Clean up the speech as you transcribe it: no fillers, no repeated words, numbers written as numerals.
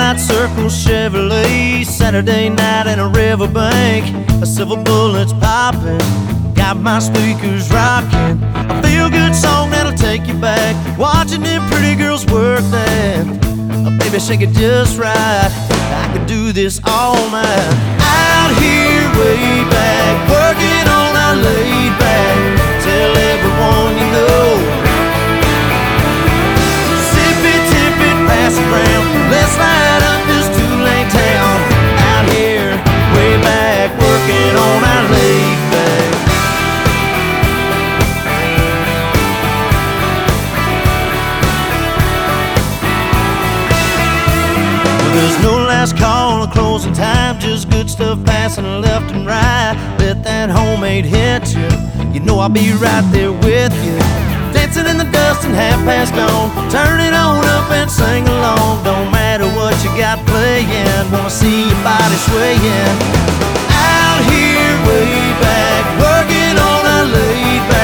white circle Chevrolet, Saturday night in a riverbank. A silver bullet's popping, got my speakers rocking. A feel-good song that'll take you back, watching them pretty girls work that. Baby, shake it just right, I could do this all night. Out here way back, working on our laid back. Tell everyone you know, sip it, tip it, pass it round. Let's light up this two-lane town. Out here way back, working on our laid back. There's no last call or closing time, just good stuff passing left and right. Let that homemade hit you, you know I'll be right there with you. Dancing in the dust and half past gone, turn it on up and sing along. Don't matter what you got playing, wanna see your body swaying. Out here way back, working on our laid back.